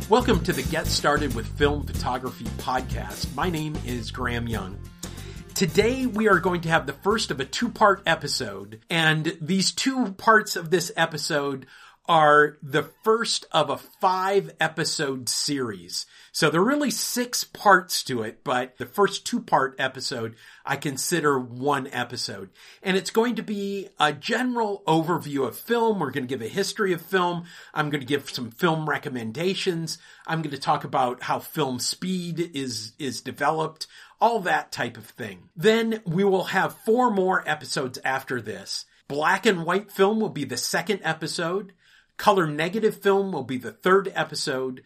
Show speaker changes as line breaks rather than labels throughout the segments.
Welcome to the Get Started with Film Photography podcast. My name is Graham Young. Today we are going to have the first of a two-part episode, and these two parts of this episode are the first of a 5-episode series. So there are really 6 parts to it, but the first 2-part episode I consider one episode. And it's going to be a general overview of film. We're going to give a history of film. I'm going to give some film recommendations. I'm going to talk about how film speed is developed, all that type of thing. Then we will have 4 more episodes after this. Black and white film will be the second episode. Color negative film will be the 3rd episode.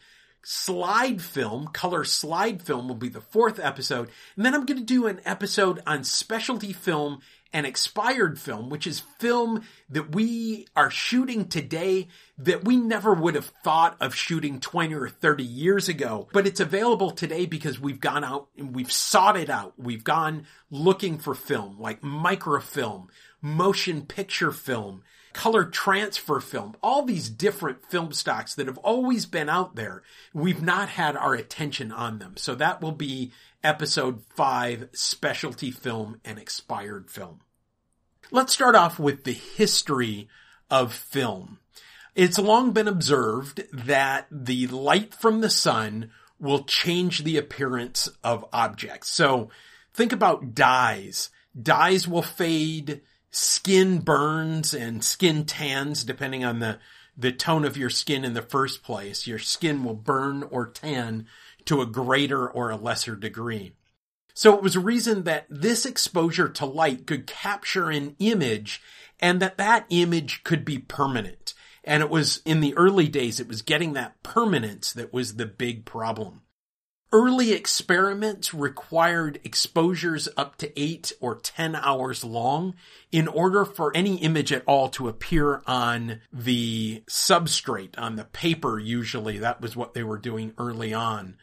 Slide film, color slide film will be the 4th episode. And then I'm going to do an episode on specialty film and expired film, which is film that we are shooting today that we never would have thought of shooting 20 or 30 years ago. But it's available today because we've gone out and we've sought it out. We've gone looking for film like microfilm, motion picture film, color transfer film, all these different film stocks that have always been out there. We've not had our attention on them. So that will be episode 5, specialty film and expired film. Let's start off with the history of film. It's long been observed that the light from the sun will change the appearance of objects. So think about dyes. Dyes will fade. Skin burns and skin tans, depending on the tone of your skin in the first place. Your skin will burn or tan to a greater or a lesser degree. So it was a reason that this exposure to light could capture an image and that image could be permanent. And it was, in the early days, it was getting that permanence that was the big problem. Early experiments required exposures up to 8 or 10 hours long in order for any image at all to appear on the substrate, on the paper usually. That was what they were doing early on.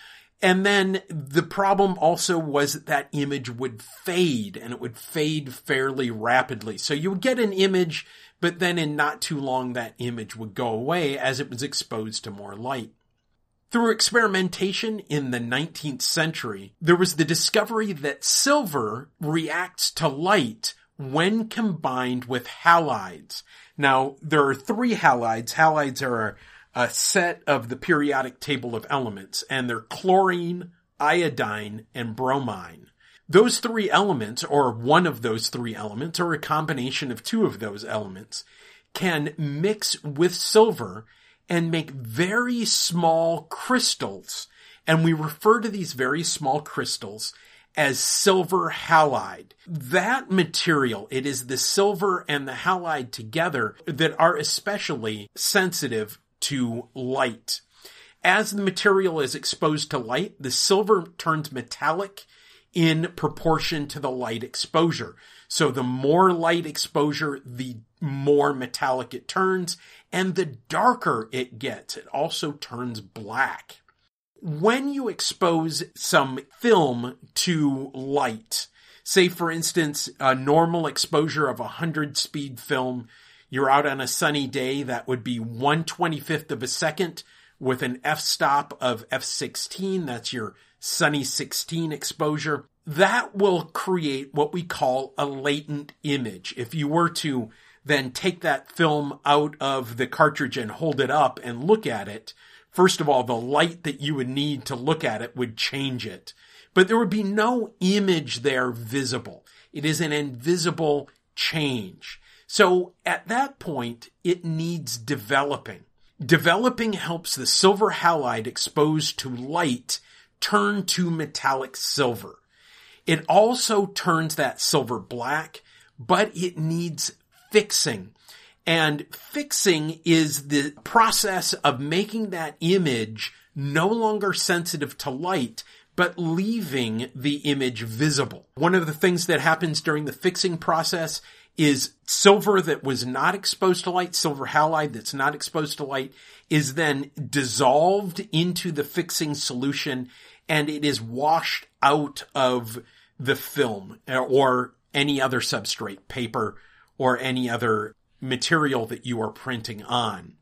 And then the problem also was that image would fade, and it would fade fairly rapidly. So you would get an image, but then in not too long that image would go away as it was exposed to more light. Through experimentation in the 19th century, there was the discovery that silver reacts to light when combined with halides. Now, there are 3 halides. Halides are a set of the periodic table of elements, and they're chlorine, iodine, and bromine. Those 3 elements, or one of those 3 elements, or a combination of 2 of those elements, can mix with silver and make very small crystals. And we refer to these very small crystals as silver halide. That material, it is the silver and the halide together that are especially sensitive to light. As the material is exposed to light, the silver turns metallic in proportion to the light exposure. So the more light exposure, the more metallic it turns, and the darker it gets. It also turns black. When you expose some film to light, say for instance, a normal exposure of 100 speed film, you're out on a sunny day, that would be 1/25th of a second with an f-stop of f16. That's your sunny 16 exposure. That will create what we call a latent image. If you were to then take that film out of the cartridge and hold it up and look at it, first of all, the light that you would need to look at it would change it. But there would be no image there visible. It is an invisible change. So at that point, it needs developing. Developing helps the silver halide exposed to light turn to metallic silver. It also turns that silver black, but it needs fixing. And fixing is the process of making that image no longer sensitive to light, but leaving the image visible. One of the things that happens during the fixing process is silver that was not exposed to light, silver halide that's not exposed to light, is then dissolved into the fixing solution, and it is washed out of the film or any other substrate, paper, or any other material that you are printing on.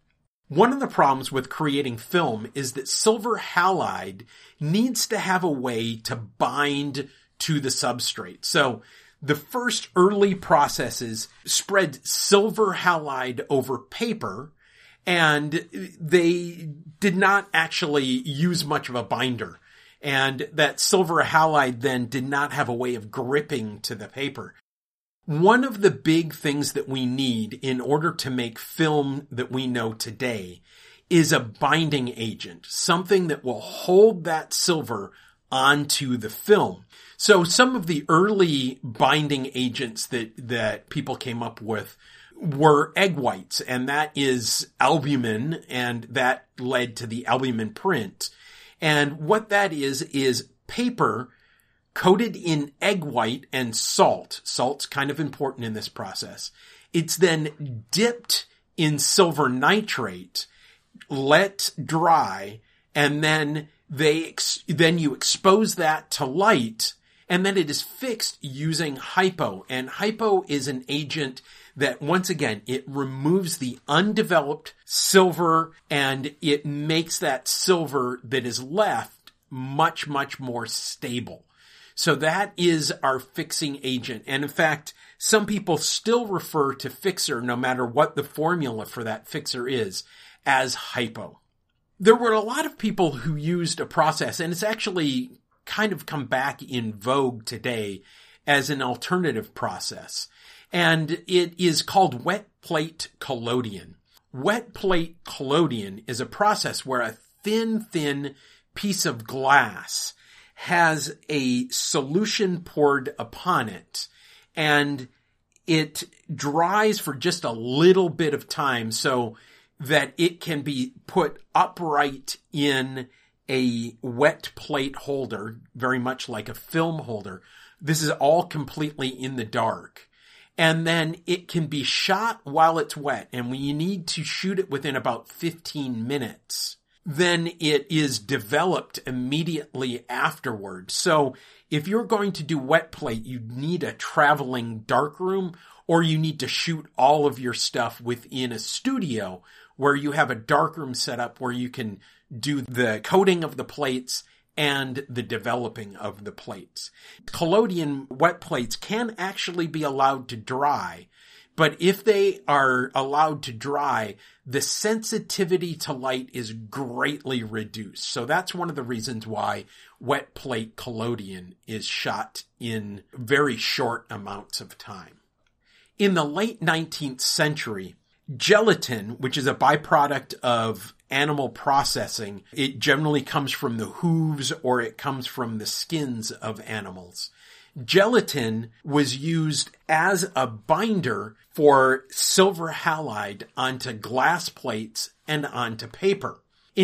One of the problems with creating film is that silver halide needs to have a way to bind to the substrate. So the first early processes spread silver halide over paper, and they did not actually use much of a binder. And that silver halide then did not have a way of gripping to the paper. One of the big things that we need in order to make film that we know today is a binding agent, something that will hold that silver onto the film. So some of the early binding agents that people came up with were egg whites, and that is albumin, and that led to the albumin print. And what that is paper coated in egg white and salt. Salt's kind of important in this process. It's then dipped in silver nitrate, let dry, and then you expose that to light, and then it is fixed using hypo. And hypo is an agent that, once again, it removes the undeveloped silver, and it makes that silver that is left much, much more stable. So that is our fixing agent. And in fact, some people still refer to fixer, no matter what the formula for that fixer is, as hypo. There were a lot of people who used a process, and it's actually kind of come back in vogue today as an alternative process. And it is called wet plate collodion. Wet plate collodion is a process where a thin piece of glass has a solution poured upon it, and it dries for just a little bit of time so that it can be put upright in a wet plate holder, very much like a film holder. This is all completely in the dark. And then it can be shot while it's wet, and when you need to shoot it within about 15 minutes, then it is developed immediately afterward. So if you're going to do wet plate, you need a traveling darkroom, or you need to shoot all of your stuff within a studio where you have a darkroom set up where you can do the coating of the plates and the developing of the plates. Collodion wet plates can actually be allowed to dry, but if they are allowed to dry, the sensitivity to light is greatly reduced. So that's one of the reasons why wet plate collodion is shot in very short amounts of time. In the late 19th century, gelatin, which is a byproduct of animal processing, it generally comes from the hooves or it comes from the skins of animals. Gelatin was used as a binder for silver halide onto glass plates and onto paper. In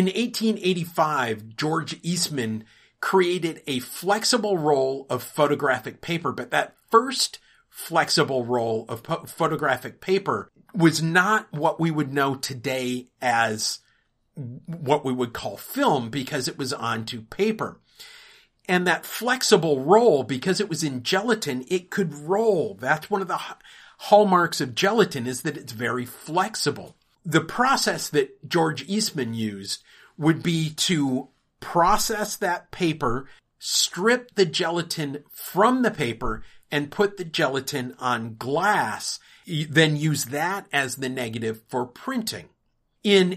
1885, George Eastman created a flexible roll of photographic paper, but that first flexible roll of photographic paper was not what we would know today as what we would call film, because it was onto paper. And that flexible roll, because it was in gelatin, it could roll. That's one of the hallmarks of gelatin, is that it's very flexible. The process that George Eastman used would be to process that paper, strip the gelatin from the paper, and put the gelatin on glass, then use that as the negative for printing. In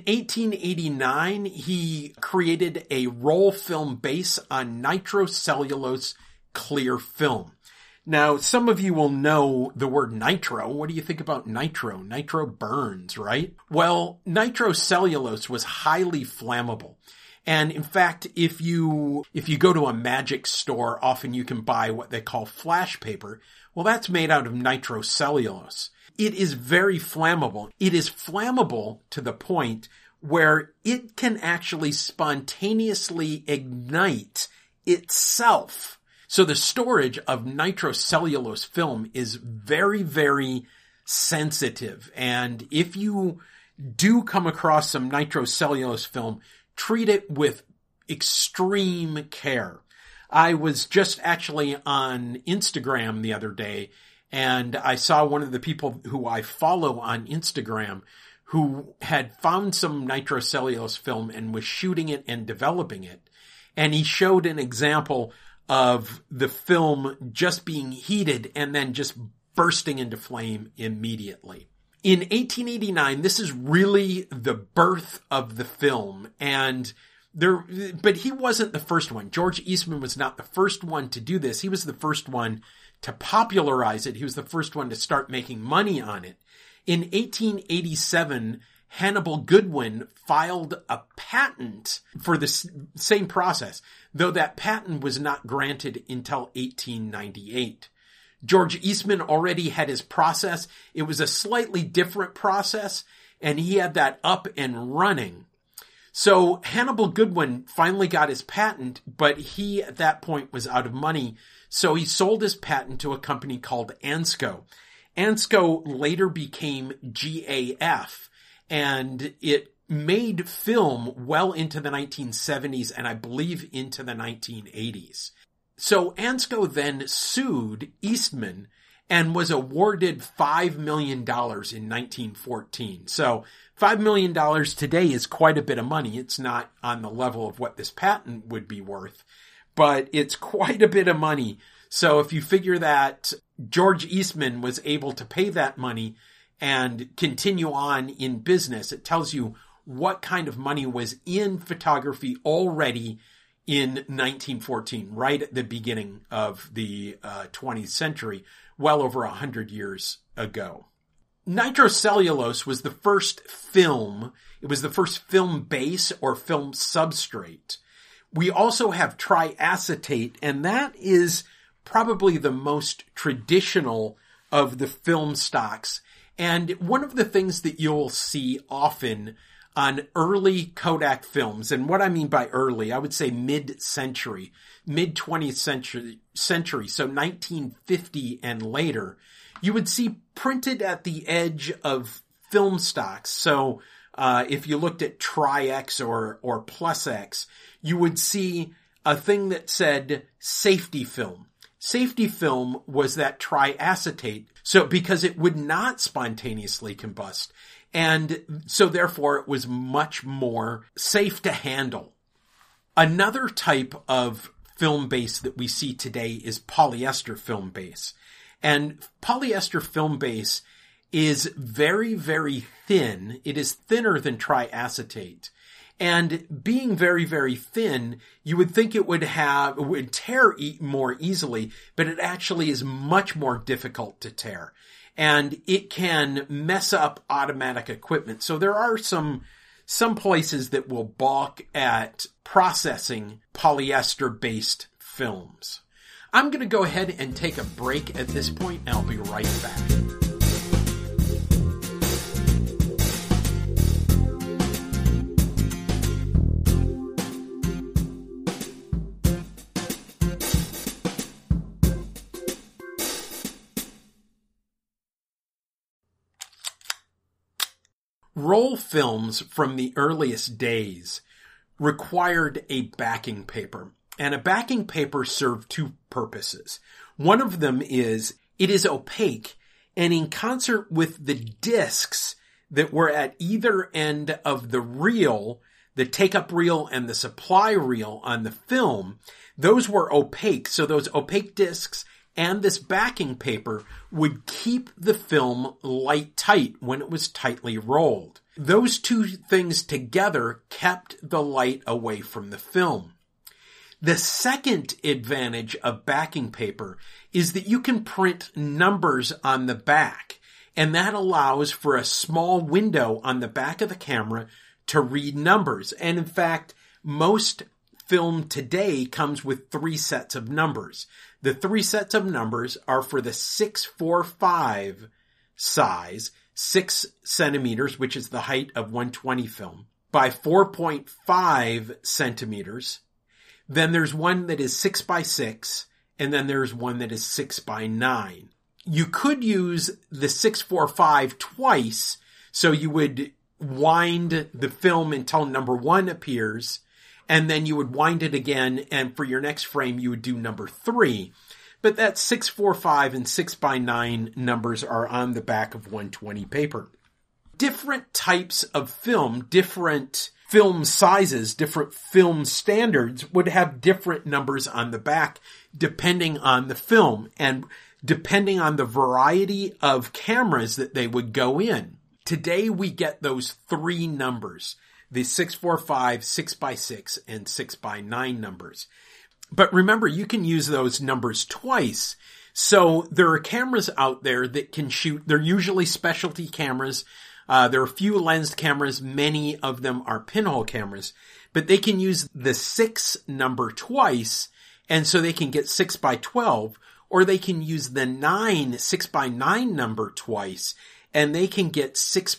1889, he created a roll film base on nitrocellulose clear film. Now, some of you will know the word nitro. What do you think about nitro? Nitro burns, right? Well, nitrocellulose was highly flammable. And in fact, if you go to a magic store, often you can buy what they call flash paper. Well, that's made out of nitrocellulose. It is very flammable. It is flammable to the point where it can actually spontaneously ignite itself. So the storage of nitrocellulose film is very, very sensitive. And if you do come across some nitrocellulose film, treat it with extreme care. I was just actually on Instagram the other day, and I saw one of the people who I follow on Instagram who had found some nitrocellulose film and was shooting it and developing it. And he showed an example of the film just being heated and then just bursting into flame immediately. In 1889, this is really the birth of the film, but he wasn't the first one. George Eastman was not the first one to do this. He was the first one to popularize it. He was the first one to start making money on it. In 1887, Hannibal Goodwin filed a patent for the same process, though that patent was not granted until 1898. George Eastman already had his process. It was a slightly different process, and he had that up and running. So Hannibal Goodwin finally got his patent, but he at that point was out of money. So he sold his patent to a company called Ansco. Ansco later became GAF, and it made film well into the 1970s and I believe into the 1980s. So Ansco then sued Eastman and was awarded $5 million in 1914. So $5 million today is quite a bit of money. It's not on the level of what this patent would be worth, but it's quite a bit of money. So if you figure that George Eastman was able to pay that money and continue on in business, it tells you what kind of money was in photography already in 1914, right at the beginning of the 20th century, well over 100 years ago. Nitrocellulose was the first film. It was the first film base or film substrate. We also have triacetate, and that is probably the most traditional of the film stocks. And one of the things that you'll see often on early Kodak films, and what I mean by early, I would say mid-century, mid-20th century, so 1950 and later, you would see printed at the edge of film stocks. So if you looked at Tri-X or Plus X, you would see a thing that said safety film. Safety film was that triacetate, so because it would not spontaneously combust. And so therefore it was much more safe to handle. Another type of film base that we see today is polyester film base. And polyester film base is very, very thin. It is thinner than triacetate. And being very, very thin, you would think it would tear more easily, but it actually is much more difficult to tear. And it can mess up automatic equipment. So there are some places that will balk at processing polyester-based films. I'm going to go ahead and take a break at this point, and I'll be right back. Roll films from the earliest days required a backing paper, and a backing paper served two purposes. One of them is it is opaque, and in concert with the discs that were at either end of the reel, the take-up reel and the supply reel on the film, those were opaque. So those opaque discs and this backing paper would keep the film light tight when it was tightly rolled. Those two things together kept the light away from the film. The second advantage of backing paper is that you can print numbers on the back, and that allows for a small window on the back of the camera to read numbers. And in fact, most film today comes with 3 sets of numbers. The 3 sets of numbers are for the 645 size, 6 centimeters, which is the height of 120 film, by 4.5 centimeters. Then there's one that is 6 by 6, and then there's one that is 6 by 9. You could use the 645 twice, so you would wind the film until number 1 appears, and then you would wind it again, and for your next frame, you would do number 3. But that 645 and 6 by 9 numbers are on the back of 120 paper. different types of film, different film sizes, different film standards would have different numbers on the back depending on the film and depending on the variety of cameras that they would go in. Today we get those three numbers, the 645, 6x6, and 6x9 numbers. But remember, you can use those numbers twice. So there are cameras out there that can shoot. They're usually specialty cameras. There are a few lensed cameras. Many of them are pinhole cameras, but they can use the 6 number twice. And so they can get 6x12, or they can use the 6x9 number twice, and they can get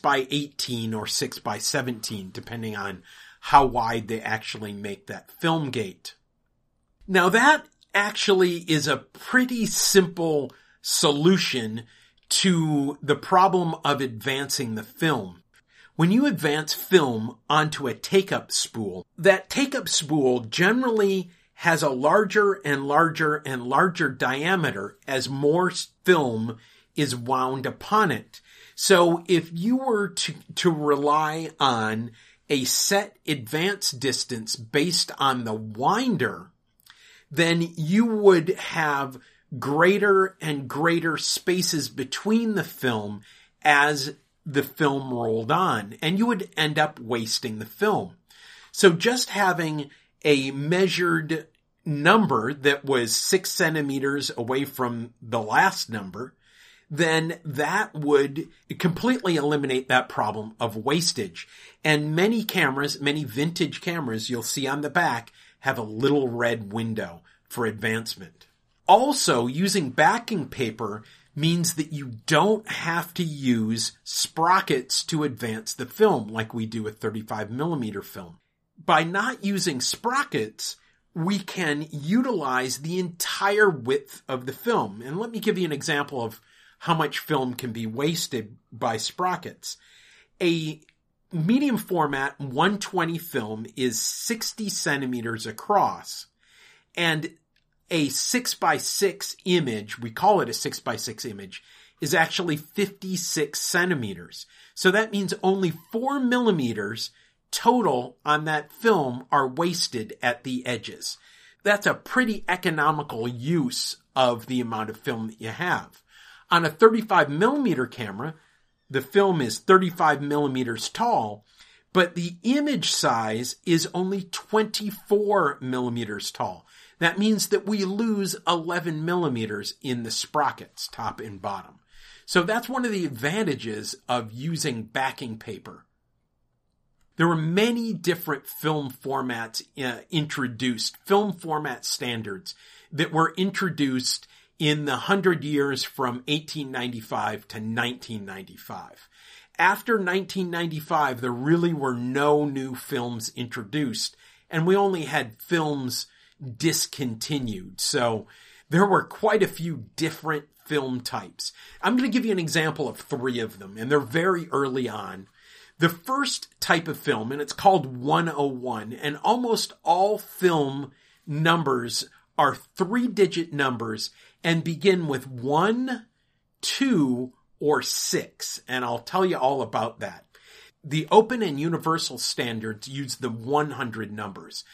6x18 or 6x17, depending on how wide they actually make that film gate. Now that actually is a pretty simple solution to the problem of advancing the film. When you advance film onto a take-up spool, that take-up spool generally has a larger and larger and larger diameter as more film is wound upon it. So if you were to rely on a set advance distance based on the winder, then you would have greater and greater spaces between the film as the film rolled on, and you would end up wasting the film. So just having a measured number that was 6 centimeters away from the last number, then that would completely eliminate that problem of wastage. And many cameras, many vintage cameras you'll see on the back have a little red window for advancement. Also, using backing paper means that you don't have to use sprockets to advance the film like we do with 35mm film. By not using sprockets, we can utilize the entire width of the film. And let me give you an example of how much film can be wasted by sprockets. A medium format 120 film is 60 centimeters across, and a 6x6 image, we call it a 6x6 image, is actually 56 centimeters. So that means only 4 millimeters total on that film are wasted at the edges. That's a pretty economical use of the amount of film that you have. On a 35mm camera, the film is 35 millimeters tall, but the image size is only 24 millimeters tall. That means that we lose 11 millimeters in the sprockets, top and bottom. So that's one of the advantages of using backing paper. There were many different film formats introduced, film format standards that were introduced in the 100 years from 1895 to 1995. After 1995, there really were no new films introduced, and we only had films discontinued. So there were quite a few different film types. I'm going to give you an example of 3 of them, and they're very early on. The first type of film, and it's called 101, and almost all film numbers are 3-digit numbers and begin with 1, 2, or 6, and I'll tell you all about that. The open and universal standards use the 100 numbers.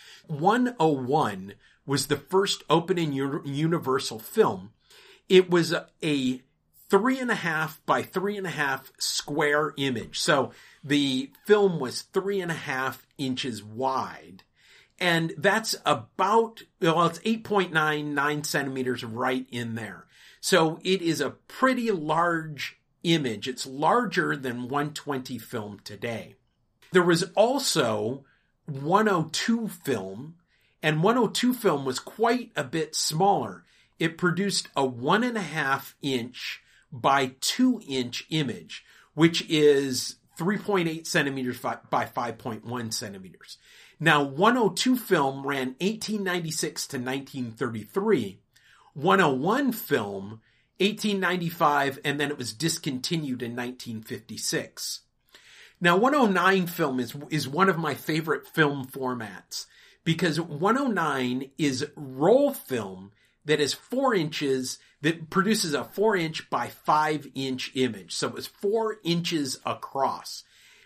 101 was the first open and universal film. It was a 3.5 by 3.5 square image. So the film was 3.5 inches wide. And that's about, it's 8.99 centimeters right in there. So it is a pretty large image. It's larger than 120 film today. There was also 102 film, and 102 film was quite a bit smaller. It produced a 1.5 inch by 2 inch image, which is 3.8 centimeters by 5.1 centimeters. Now, 102 film ran 1896 to 1933. 101 film, 1895, and then it was discontinued in 1956. Now, 109 film is one of my favorite film formats because 109 is roll film that is 4 inches, that produces a 4 inch by 5 inch image. So it was 4 inches across.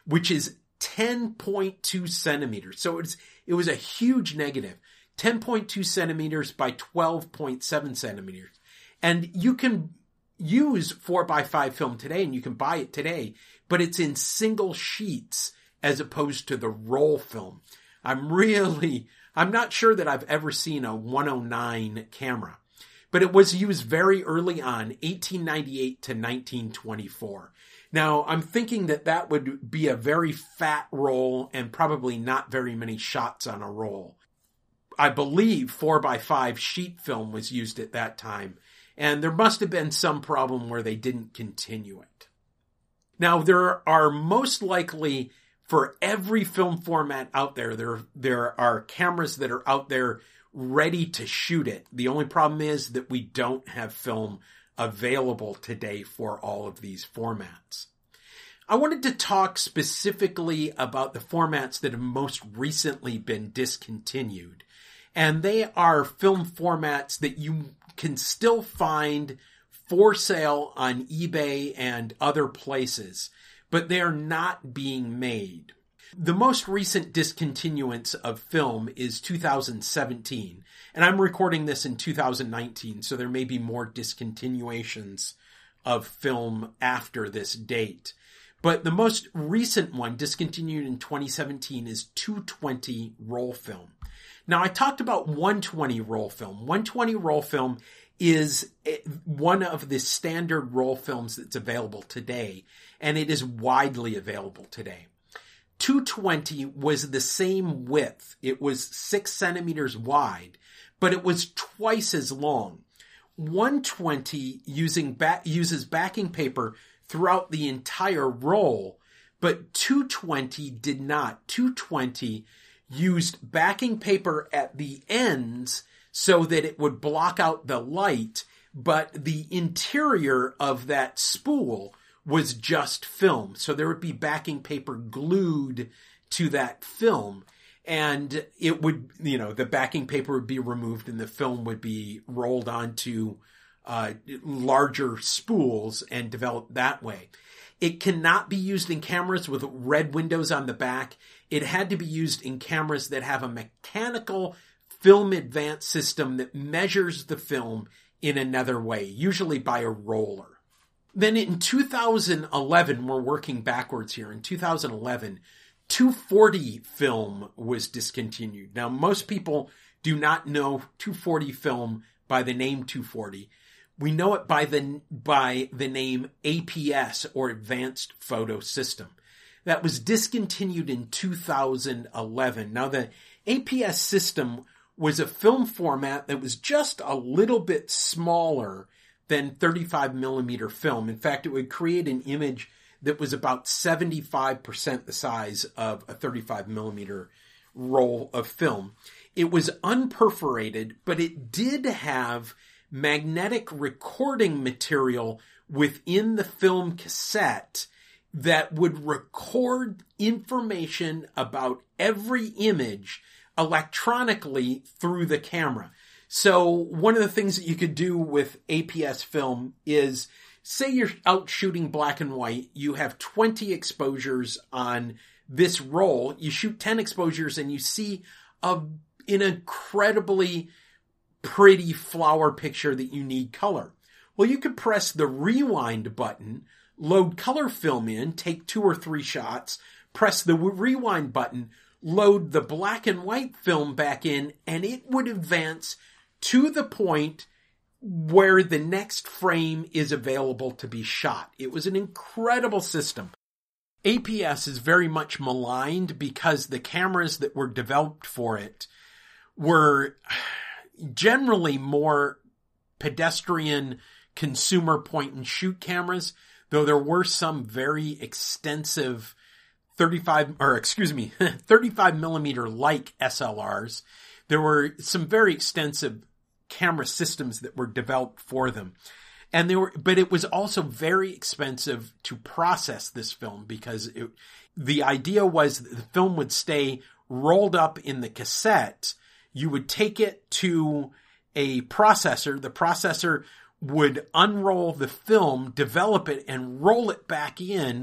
which is 10.2 centimeters. So it was a huge negative, 10.2 centimeters by 12.7 centimeters. And you can use 4x5 film today, and you can buy it today, but it's in single sheets as opposed to the roll film. I'm not sure that I've ever seen a 109 camera, but it was used very early on, 1898 to 1924. Now, I'm thinking that would be a very fat roll and probably not very many shots on a roll. I believe 4x5 sheet film was used at that time, and there must have been some problem where they didn't continue it. Now, there are most likely, for every film format out there, there are cameras that are out there ready to shoot it. The only problem is that we don't have film available today for all of these formats. I wanted to talk specifically about the formats that have most recently been discontinued. And they are film formats that you can still find for sale on eBay and other places, but they are not being made. The most recent discontinuance of film is 2017, and I'm recording this in 2019, so there may be more discontinuations of film after this date. But the most recent one, discontinued in 2017, is 220 roll film. Now, I talked about 120 roll film. 120 roll film is one of the standard roll films that's available today, and it is widely available today. 220 was the same width. It was 6 centimeters wide, but it was twice as long. 120 uses backing paper throughout the entire roll, but 220 did not. 220 used backing paper at the ends so that it would block out the light, but the interior of that spool was just film. So there would be backing paper glued to that film, and it would, the backing paper would be removed and the film would be rolled onto larger spools and developed that way. It cannot be used in cameras with red windows on the back. It had to be used in cameras that have a mechanical film advance system that measures the film in another way, usually by a roller. Then in 2011, we're working backwards here. In 2011, 240 film was discontinued. Now, most people do not know 240 film by the name 240. We know it by the name APS, or Advanced Photo System. That was discontinued in 2011. Now, the APS system was a film format that was just a little bit smaller than 35 millimeter film. In fact, it would create an image that was about 75% the size of a 35 millimeter roll of film. It was unperforated, but it did have magnetic recording material within the film cassette that would record information about every image electronically through the camera. So one of the things that you could do with APS film is, say you're out shooting black and white, you have 20 exposures on this roll, you shoot 10 exposures and you see an incredibly pretty flower picture that you need color. Well, you could press the rewind button, load color film in, take 2 or 3 shots, press the rewind button, load the black and white film back in, and it would advance to the point where the next frame is available to be shot. It was an incredible system. APS is very much maligned because the cameras that were developed for it were generally more pedestrian consumer point and shoot cameras, though there were some very extensive 35 millimeter like SLRs. There were some very extensive camera systems that were developed for them. But it was also very expensive to process this film because the idea was that the film would stay rolled up in the cassette. You would take it to a processor. The processor would unroll the film, develop it, and roll it back in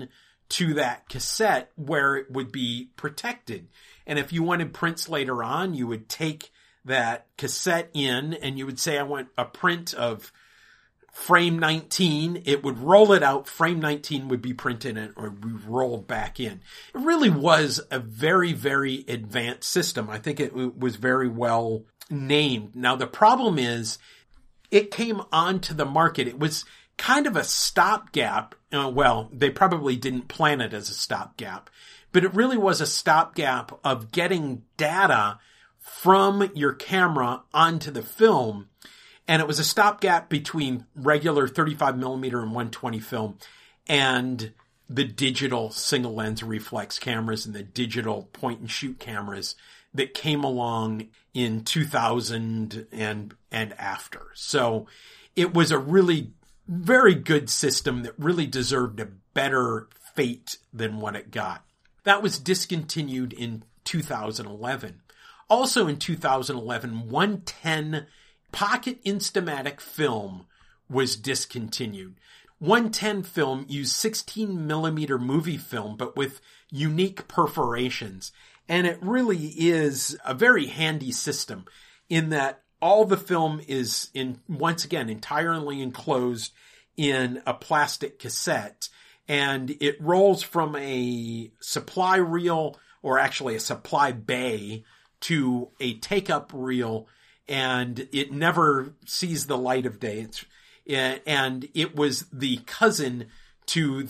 to that cassette where it would be protected. And if you wanted prints later on, you would take that cassette in and you would say, I want a print of frame 19. It would roll it out. Frame 19 would be printed and or be rolled back in. It really was a very, very advanced system. I think it was very well named. Now, the problem is it came onto the market. It was kind of a stopgap. Well, they probably didn't plan it as a stopgap, but it really was a stopgap of getting data from your camera onto the film. And it was a stopgap between regular 35 millimeter and 120 film and the digital single lens reflex cameras and the digital point and shoot cameras that came along in 2000 and after. So it was a really very good system that really deserved a better fate than what it got. That was discontinued in 2011. Also in 2011, 110 Pocket Instamatic film was discontinued. 110 film used 16 millimeter movie film, but with unique perforations. And it really is a very handy system in that all the film is once again, entirely enclosed in a plastic cassette, and it rolls from a supply reel, or actually a supply bay, to a take-up reel, and it never sees the light of day. And it was the cousin to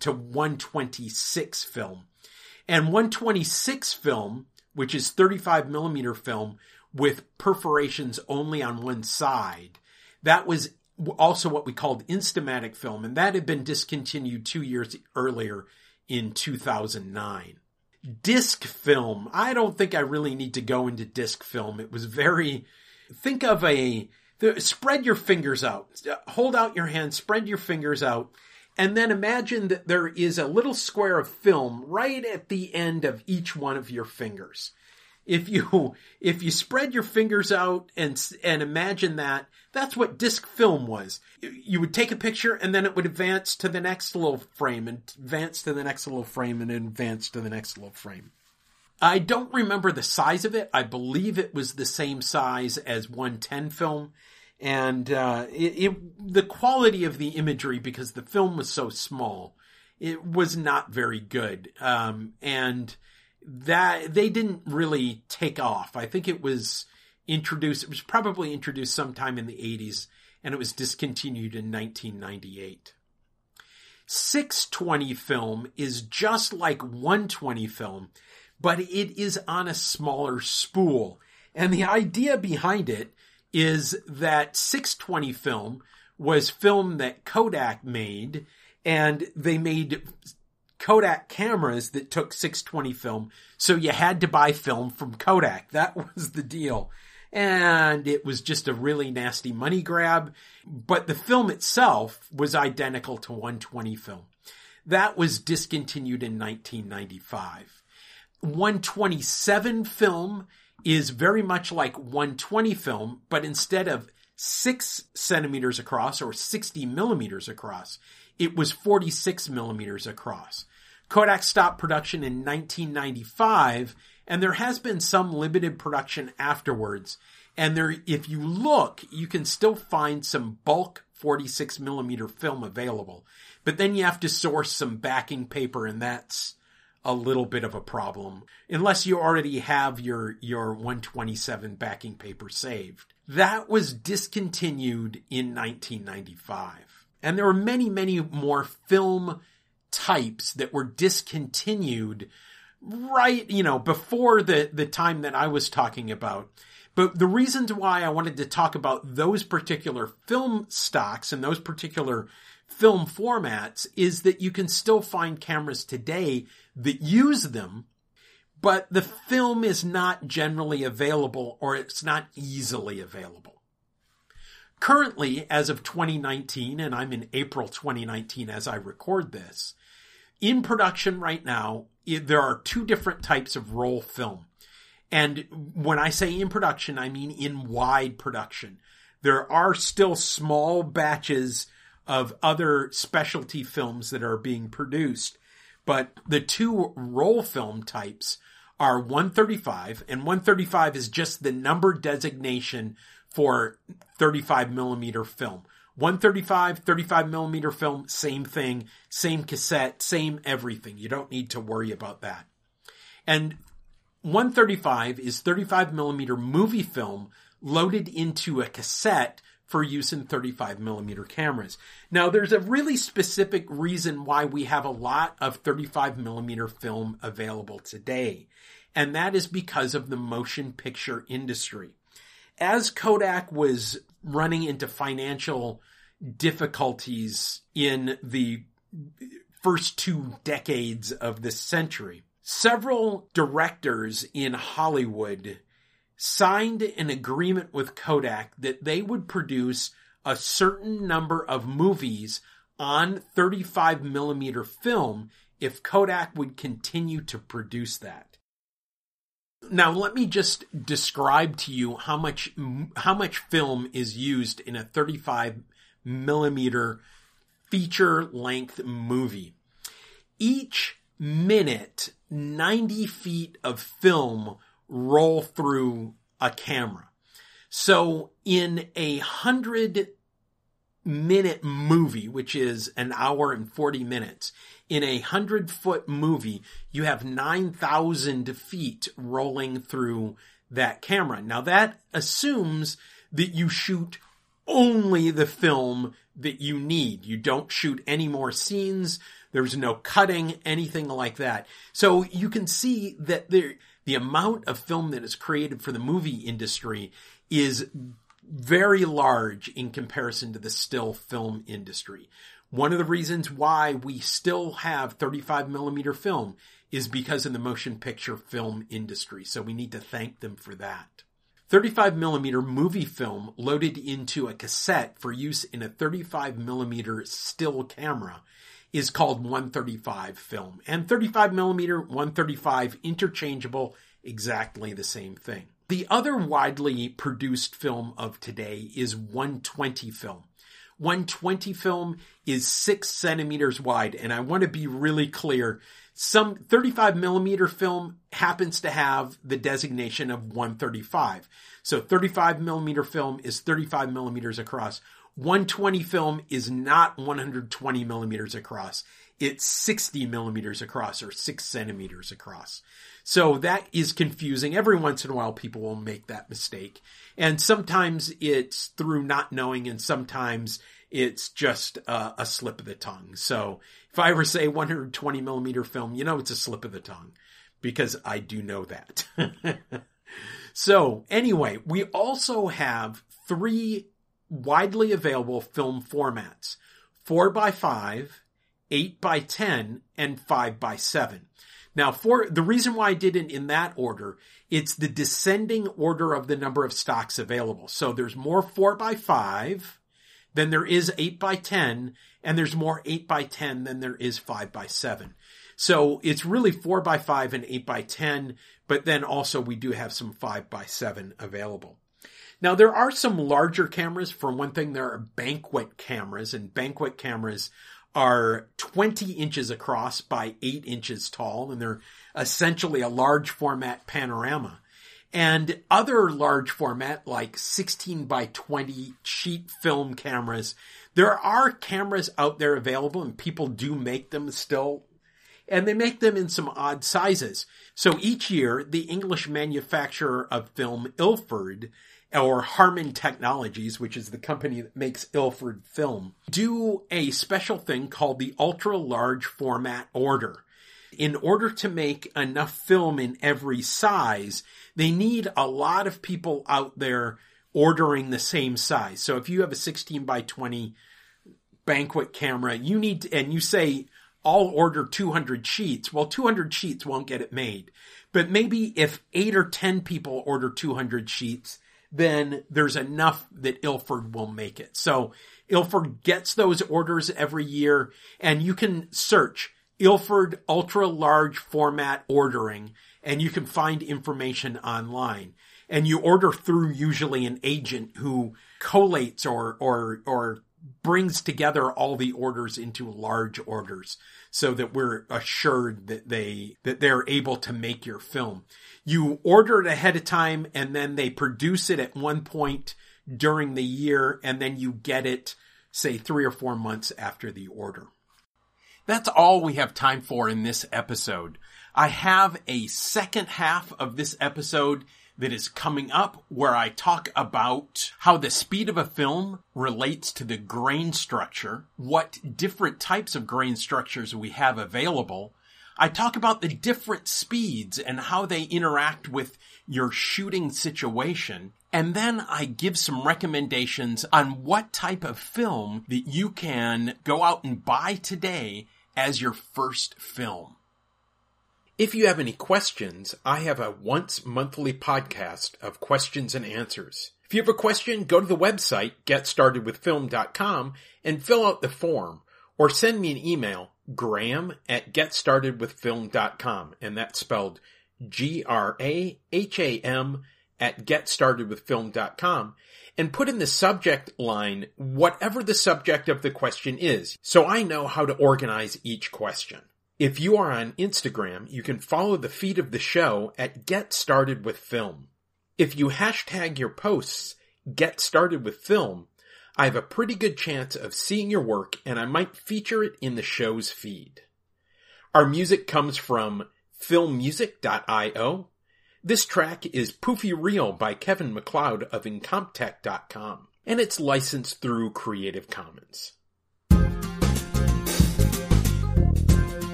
126 film. And 126 film, which is 35 millimeter film with perforations only on one side, that was also what we called Instamatic film, and that had been discontinued 2 years earlier in 2009. Disc film. I don't think I really need to go into disc film. It was think of spread your fingers out. Hold out your hand, spread your fingers out, and then imagine that there is a little square of film right at the end of each one of your fingers. If you spread your fingers out and imagine that's what disc film was. You would take a picture and then it would advance to the next little frame and advance to the next little frame and advance to the next little frame. I don't remember the size of it. I believe it was the same size as 110 film. And the quality of the imagery, because the film was so small, it was not very good. And that they didn't really take off. I think it was probably introduced sometime in the 80s, and it was discontinued in 1998. 620 film is just like 120 film, but it is on a smaller spool. And the idea behind it is that 620 film was film that Kodak made, and they made Kodak cameras that took 620 film, so you had to buy film from Kodak. That was the deal. And it was just a really nasty money grab, but the film itself was identical to 120 film. That was discontinued in 1995. 127 film is very much like 120 film, but instead of 6 centimeters across or 60 millimeters across, it was 46 millimeters across. Kodak stopped production in 1995, and there has been some limited production afterwards. And if you look, you can still find some bulk 46 millimeter film available. But then you have to source some backing paper, and that's a little bit of a problem, unless you already have your 127 backing paper saved. That was discontinued in 1995. And there were many, many more film types that were discontinued right, before the time that I was talking about. But the reasons why I wanted to talk about those particular film stocks and those particular film formats is that you can still find cameras today that use them, but the film is not generally available, or it's not easily available. Currently, as of 2019, and I'm in April 2019 as I record this, in production right now, there are 2 different types of roll film. And when I say in production, I mean in wide production. There are still small batches of other specialty films that are being produced, But the two roll film types are 135, and 135 is just the number designation for 35 millimeter film. 135, 35 millimeter film, same thing, same cassette, same everything. You don't need to worry about that. And 135 is 35 millimeter movie film loaded into a cassette for use in 35 millimeter cameras. Now, there's a really specific reason why we have a lot of 35 millimeter film available today, and that is because of the motion picture industry. As Kodak was running into financial difficulties in the first 2 decades of this century, several directors in Hollywood signed an agreement with Kodak that they would produce a certain number of movies on 35 millimeter film if Kodak would continue to produce that. Now, let me just describe to you how much film is used in a 35 millimeter feature length movie. Each minute, 90 feet of film roll through a camera. So in a 100-minute movie, which is an hour and 40 minutes, in a 100-foot movie, you have 9,000 feet rolling through that camera. Now that assumes that you shoot only the film that you need. You don't shoot any more scenes. There's no cutting, anything like that. So you can see that the amount of film that is created for the movie industry is very large in comparison to the still film industry. One of the reasons why we still have 35 millimeter film is because of the motion picture film industry. So we need to thank them for that. 35 millimeter movie film loaded into a cassette for use in a 35 millimeter still camera is called 135 film. And 35 millimeter, 135 interchangeable, exactly the same thing. The other widely produced film of today is 120 film. 120 film is 6 centimeters wide, and I want to be really clear. Some 35 millimeter film happens to have the designation of 135. So 35 millimeter film is 35 millimeters across. 120 film is not 120 millimeters across. It's 60 millimeters across, or 6 centimeters across. So that is confusing. Every once in a while, people will make that mistake. And sometimes it's through not knowing, and sometimes it's just a slip of the tongue. So if I ever say 120 millimeter film, you know it's a slip of the tongue, because I do know that. So anyway, we also have 3 widely available film formats: 4x5, 8x10, and 5x7. Now, for the reason why I did it in that order, it's the descending order of the number of stocks available. So there's more 4x5 than there is 8x10, and there's more 8x10 than there is 5x7. So it's really 4x5 and 8x10, but then also we do have some 5x7 available. Now, there are some larger cameras. For one thing, there are banquet cameras, and banquet cameras are 20 inches across by 8 inches tall, and they're essentially a large format panorama. And other large format, like 16 by 20 sheet film cameras, there are cameras out there available, and people do make them still, and they make them in some odd sizes. So each year, the English manufacturer of film, Ilford, or Harman Technologies, which is the company that makes Ilford film, do a special thing called the ultra large format order. In order to make enough film in every size, they need a lot of people out there ordering the same size. So if you have a 16 by 20 banquet camera, you need to, and you say, I'll order 200 sheets. Well, 200 sheets won't get it made. But maybe if 8 or 10 people order 200 sheets, then there's enough that Ilford will make it. So Ilford gets those orders every year, and you can search Ilford ultra large format ordering, and you can find information online. And you order through usually an agent who collates or brings together all the orders into large orders so that we're assured that they're able to make your film. You order it ahead of time and then they produce it at one point during the year, and then you get it, say, 3 or 4 months after the order. That's all we have time for in this episode. I have a second half of this episode that is coming up where I talk about how the speed of a film relates to the grain structure, what different types of grain structures we have available. I talk about the different speeds and how they interact with your shooting situation. And then I give some recommendations on what type of film that you can go out and buy today as your first film. If you have any questions, I have a once monthly podcast of questions and answers. If you have a question, go to the website, getstartedwithfilm.com, and fill out the form, or send me an email, graham@getstartedwithfilm.com, and that's spelled GRAHAM @getstartedwithfilm.com, and put in the subject line whatever the subject of the question is, so I know how to organize each question. If you are on Instagram, you can follow the feed of the show at Get Started With Film. If you hashtag your posts, Get Started With Film, I have a pretty good chance of seeing your work and I might feature it in the show's feed. Our music comes from filmmusic.io. This track is Poofy Reel by Kevin MacLeod of Incompetech.com, and it's licensed through Creative Commons.